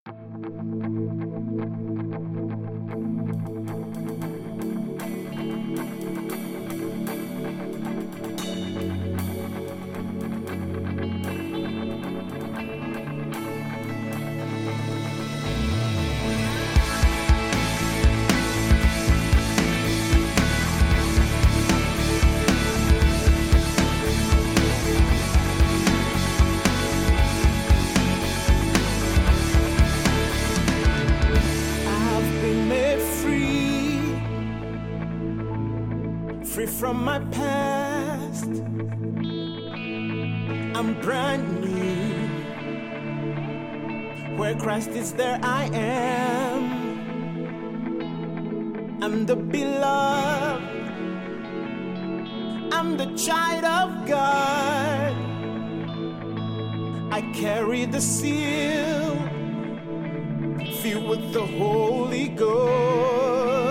Free from my past, I'm brand new. Where Christ is, there I am. I'm the beloved, I'm the child of God. I carry the seal, filled with the Holy Ghost.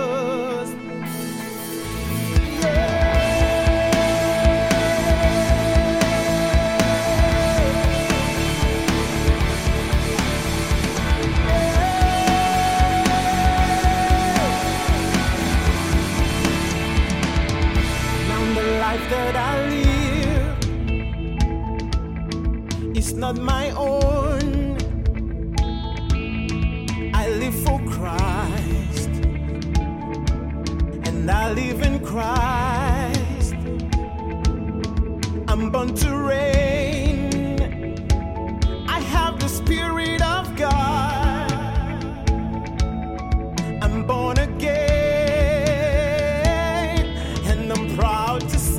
That I live is not my own. I live for Christ, and I live in Christ. I'm born to reign. I have the Spirit of God. I'm born again, and I'm proud to say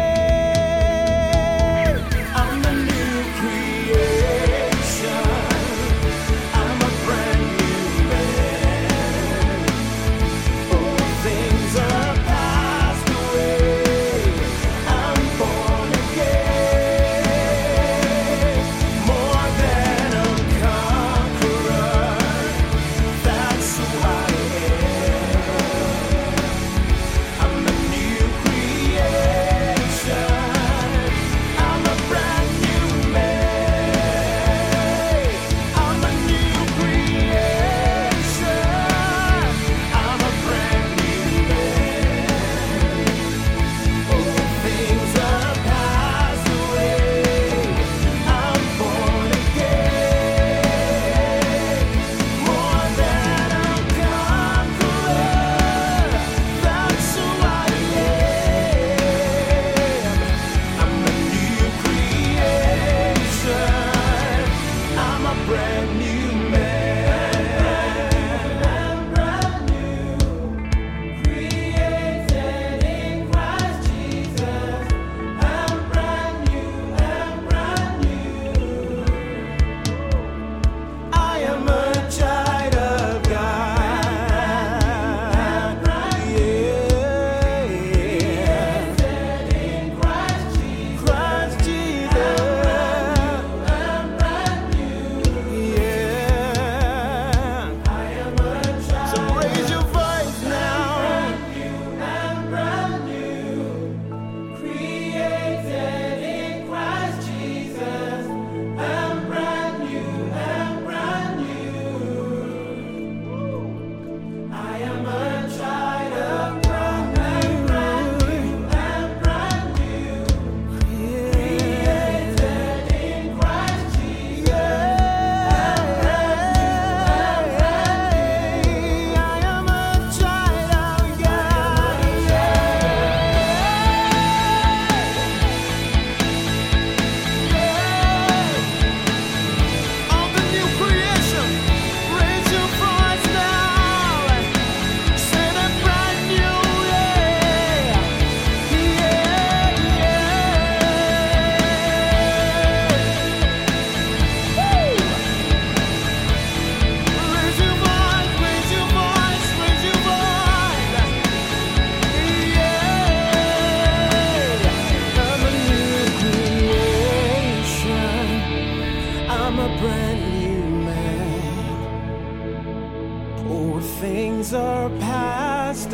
things are passed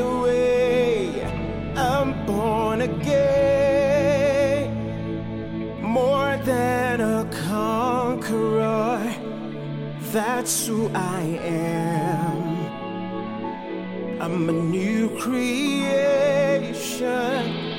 away. I'm born again, more than a conqueror. That's who I am. I'm a new creation.